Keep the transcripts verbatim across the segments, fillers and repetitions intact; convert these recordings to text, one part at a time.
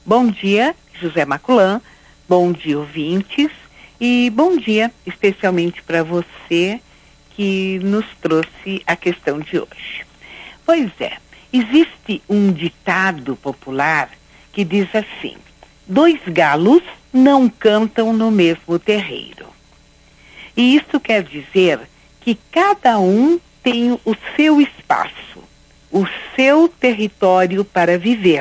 Bom dia, José Maculan, bom dia, ouvintes, e bom dia especialmente para você que nos trouxe a questão de hoje. Pois é, existe um ditado popular que diz assim: dois galos não cantam no mesmo terreiro. E isso quer dizer que cada um tem o seu espaço, o seu território para viver.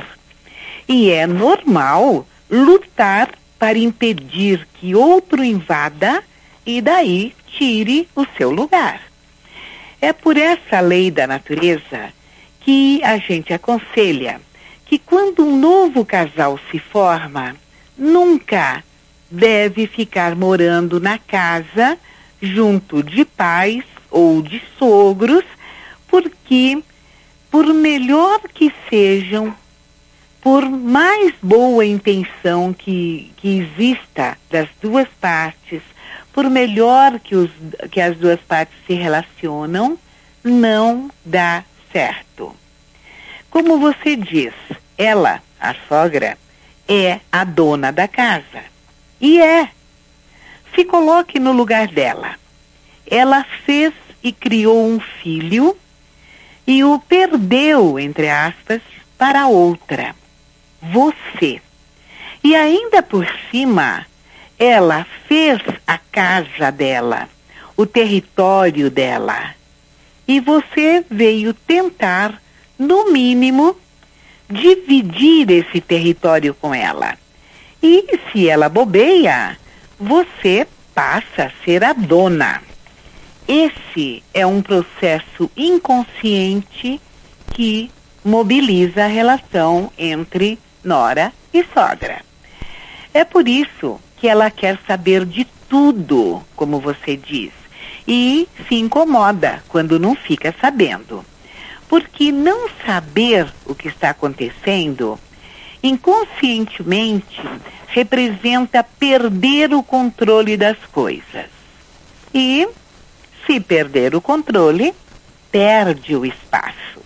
E é normal lutar para impedir que outro invada e daí tire o seu lugar. É por essa lei da natureza que a gente aconselha que quando um novo casal se forma, nunca deve ficar morando na casa junto de pais ou de sogros, porque por melhor que sejam, por mais boa intenção que, que exista das duas partes, por melhor que, os, que as duas partes se relacionam, não dá certo. Como você diz, ela, a sogra, é a dona da casa. E é. Se coloque no lugar dela. Ela fez e criou um filho e o perdeu, entre aspas, para outra. Você. E ainda por cima, ela fez a casa dela, o território dela. E você veio tentar, no mínimo, dividir esse território com ela. E se ela bobeia, você passa a ser a dona. Esse é um processo inconsciente que mobiliza a relação entre nora e sogra. É por isso que ela quer saber de tudo, como você diz, e se incomoda quando não fica sabendo. Porque não saber o que está acontecendo, inconscientemente, representa perder o controle das coisas. E, se perder o controle, perde o espaço.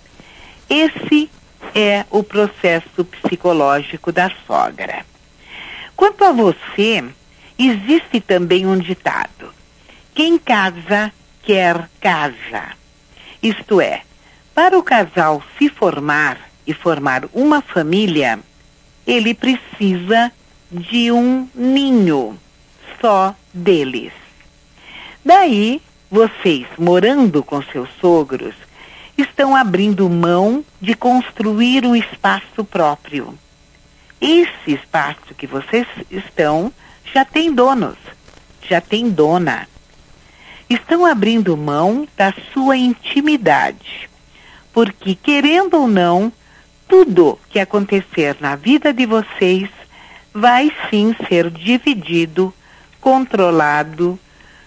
Esse é o processo psicológico da sogra. Quanto a você, existe também um ditado: quem casa, quer casa. Isto é, para o casal se formar e formar uma família, ele precisa de um ninho só deles. Daí, vocês, morando com seus sogros, estão abrindo mão de construir um espaço próprio. Esse espaço que vocês estão já tem donos, já tem dona. Estão abrindo mão da sua intimidade, porque, querendo ou não, tudo que acontecer na vida de vocês vai sim ser dividido, controlado,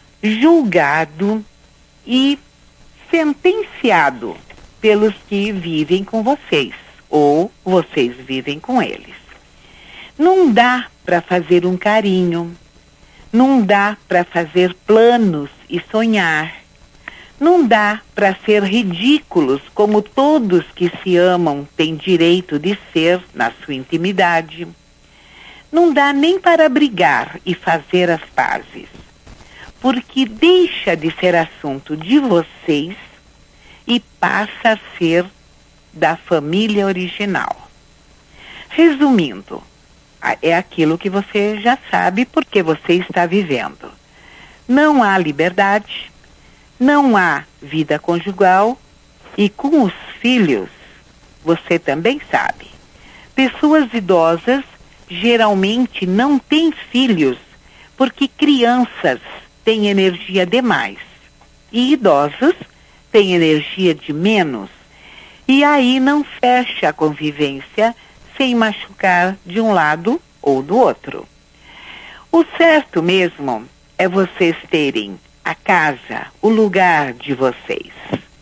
julgado e sentenciado pelos que vivem com vocês, ou vocês vivem com eles. Não dá para fazer um carinho, não dá para fazer planos e sonhar, não dá para ser ridículos como todos que se amam têm direito de ser na sua intimidade. Não dá nem para brigar e fazer as pazes, porque deixa de ser assunto de vocês e passa a ser da família original. Resumindo, é aquilo que você já sabe porque você está vivendo. Não há liberdade, não há vida conjugal e com os filhos, você também sabe. Pessoas idosas geralmente não têm filhos porque crianças têm energia demais e idosos têm energia de menos. E aí não fecha a convivência sem machucar de um lado ou do outro. O certo mesmo é vocês terem a casa, o lugar de vocês.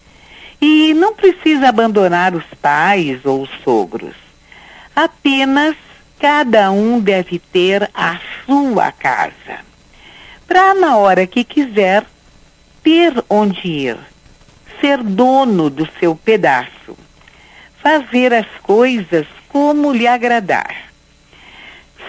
E não precisa abandonar os pais ou os sogros. Apenas cada um deve ter a sua casa, para na hora que quiser ter onde ir, ser dono do seu pedaço, fazer as coisas como lhe agradar.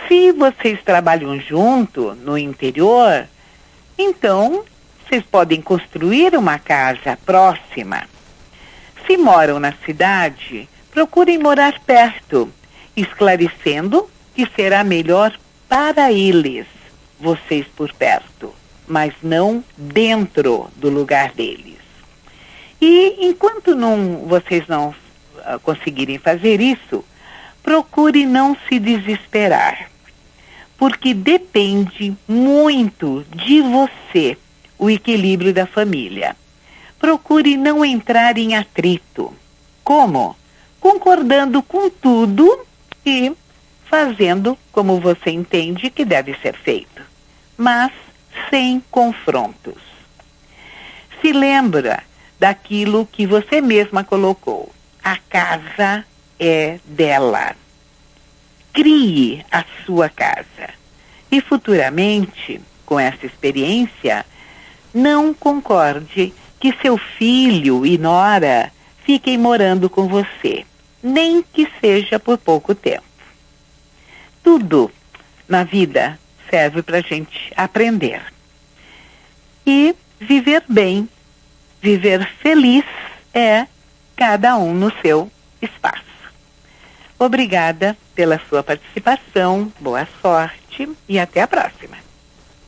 Se vocês trabalham junto no interior, então vocês podem construir uma casa próxima. Se moram na cidade, procurem morar perto, esclarecendo que será melhor para eles, vocês por perto, mas não dentro do lugar deles. E enquanto não, vocês não uh, conseguirem fazer isso, procure não se desesperar, porque depende muito de você o equilíbrio da família. Procure não entrar em atrito. Como? Concordando com tudo e fazendo como você entende que deve ser feito, mas sem confrontos. Se lembra daquilo que você mesma colocou. A casa é dela. Crie a sua casa. E futuramente, com essa experiência, não concorde que seu filho e nora fiquem morando com você, nem que seja por pouco tempo. Tudo na vida serve para a gente aprender. E viver bem, viver feliz é cada um no seu espaço. Obrigada pela sua participação, boa sorte e até a próxima.